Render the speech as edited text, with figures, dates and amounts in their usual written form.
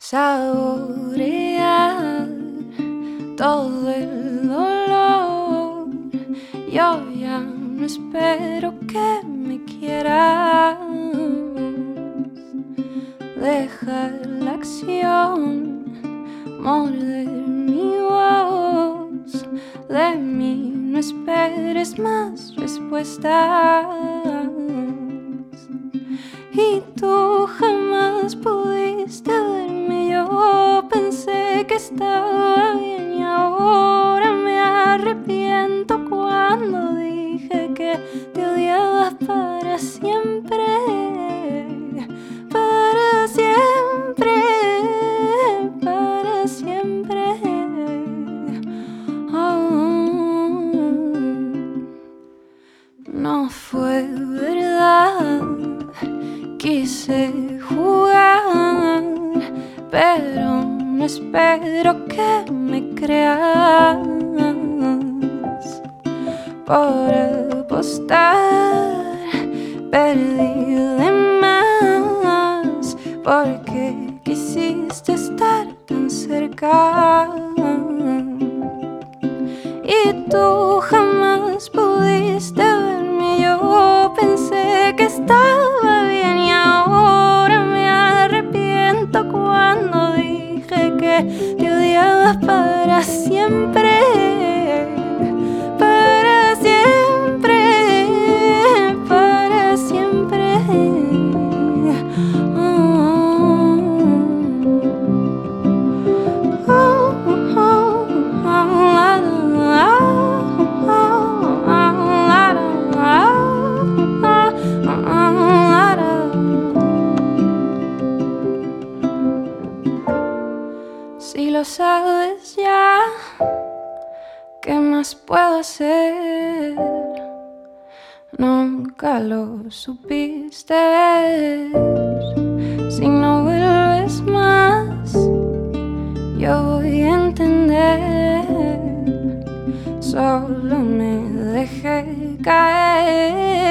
saborear todo el dolor. Yo ya no espero que me quieras. Deja la acción morder mi voz. De mí no esperes más respuestas. Y tú jamás pudiste verme. Yo pensé que estaba bien y ahora me arrepiento cuando dije que te odiaba para siempre. Para siempre, para siempre. Oh, no fue verdad. Quise jugar, pero no espero que me creas. Por apostar, perdí de más, porque quisiste estar tan cerca. Y tú jamás pudiste verme. Yo pensé que estaba bien y ahora me arrepiento cuando dije que te odiaba para siempre. Para siempre, para siempre. Si lo sabes ya, ¿qué más puedo hacer? Nunca lo supiste ver. Si no vuelves más, yo voy a entender. Solo me dejé caer.